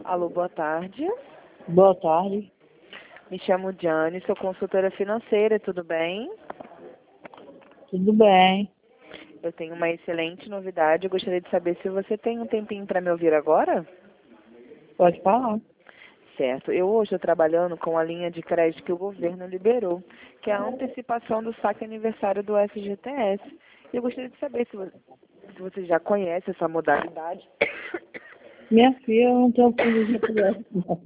Alô, boa tarde. Boa tarde. Me chamo Diane, sou consultora financeira, tudo bem? Tudo bem? Eu tenho uma excelente novidade, eu gostaria de saber se você tem um tempinho para me ouvir agora? Pode falar. Certo, eu hoje estou trabalhando com a linha de crédito que o governo liberou, que é a antecipação do saque aniversário do FGTS. E eu gostaria de saber se você já conhece essa modalidade. Minha filha, eu não tenho fundo de GPS,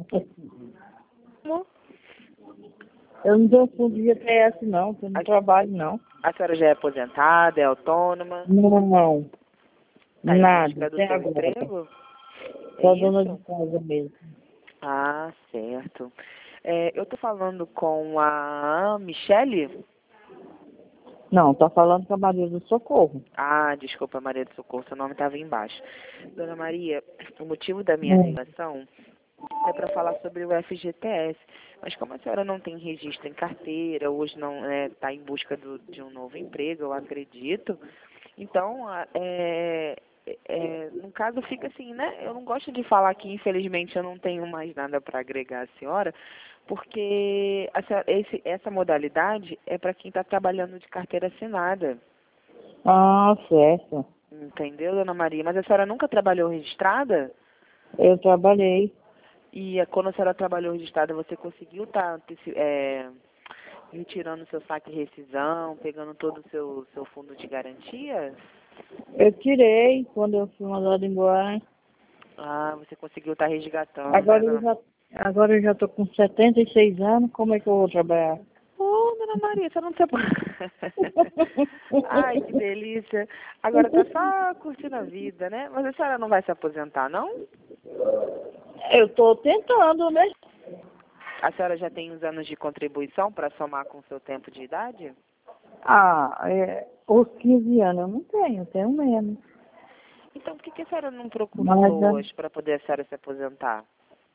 não. Eu não tenho fundo de GPS, não. Eu não trabalho, não. A senhora já é aposentada, é autônoma? Não. Tá em Nada. busca do Até seu agora. emprego? Só É dona isso? de casa mesmo. Ah, certo. Eu tô falando com a Michele? Não, tá falando com a Maria do Socorro. Ah, desculpa, Maria do Socorro, seu nome estava embaixo. Dona Maria, o motivo da minha ligação é para falar sobre o FGTS. Mas como a senhora não tem registro em carteira, hoje não está em busca de um novo emprego, eu acredito. Então, no caso fica assim, né? Eu não gosto de falar que, infelizmente, eu não tenho mais nada para agregar à senhora, porque essa modalidade é para quem está trabalhando de carteira assinada. Ah, certo. Entendeu, dona Maria? Mas a senhora nunca trabalhou registrada? Eu trabalhei. E quando a senhora trabalhou registrada, você conseguiu estar retirando seu saque de rescisão, pegando todo o seu fundo de garantia? Eu tirei quando eu fui mandada embora. Ah, você conseguiu estar resgatando, né, Agora dona? eu já tô com 76 anos. Como é que eu vou trabalhar? Ô, dona Maria, você não se Ai, que delícia. Agora tá só curtindo a vida, né? Mas a senhora não vai se aposentar, não? Eu tô tentando, né? A senhora já tem uns anos de contribuição para somar com o seu tempo de idade? Os 15 anos eu não tenho, eu tenho menos. Então, por que a senhora não procurou Mas, LOAS para poder a senhora se aposentar?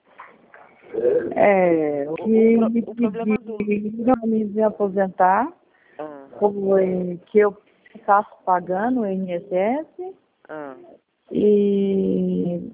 o que me O problema pediram para me aposentar Ah, foi que eu ficasse pagando o INSS ah, e,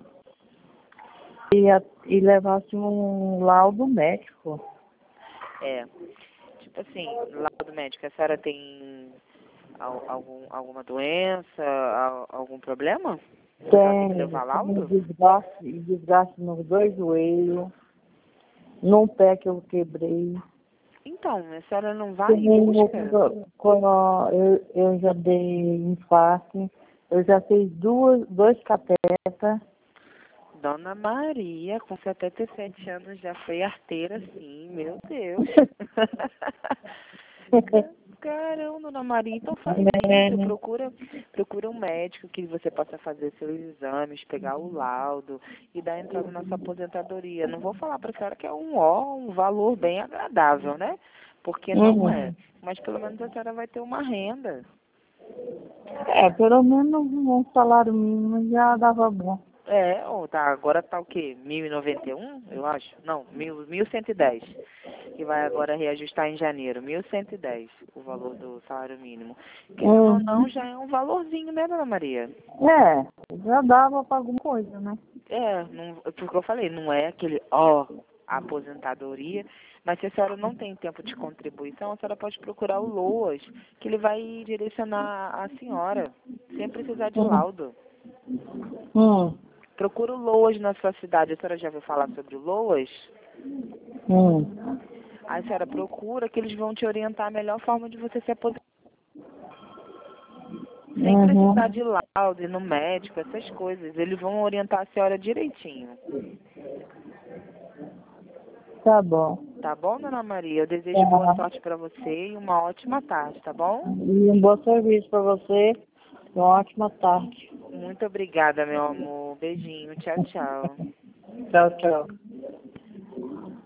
e levasse um laudo médico. é. Tipo assim, laudo médico, a senhora tem alguma doença, algum problema? A senhora tem que Tenho levar laudo? desgaste nos dois joelhos, num pé que eu quebrei. Então, a senhora não vai em busca? Quando eu já dei infarto, eu já fiz dois catetas. Dona Maria, com 77 anos, já foi arteira, sim, meu Deus. Caramba, Dona Maria, então faz isso, procura um médico que você possa fazer seus exames, pegar o laudo e dar entrada na sua aposentadoria. Não vou falar para a senhora que é um valor bem agradável, né? Porque não é. Mas pelo menos a senhora vai ter uma renda. Pelo menos um salário mínimo já dava bom. Agora tá o quê? 1.091, eu acho? Não, 1.110. Que vai agora reajustar em janeiro. 1.110, o valor do salário mínimo. Querendo ou não, já é um valorzinho, né, dona Maria? Já dava para alguma coisa, né? Porque eu falei, não é aquele, aposentadoria, mas se a senhora não tem tempo de contribuição, a senhora pode procurar o LOAS, que ele vai direcionar a senhora, sem precisar de laudo. Procura o LOAS na sua cidade. A senhora já ouviu falar sobre o LOAS? Aí a senhora procura que eles vão te orientar a melhor forma de você se aposentar. Sem precisar de laudo, ir no médico, essas coisas. Eles vão orientar a senhora direitinho. Tá bom. Tá bom, dona Maria? Eu desejo boa sorte para você e uma ótima tarde, tá bom? E um bom serviço para você. Uma ótima tarde. Muito obrigada, meu amor. Beijinho. Tchau, tchau. Tchau, tchau.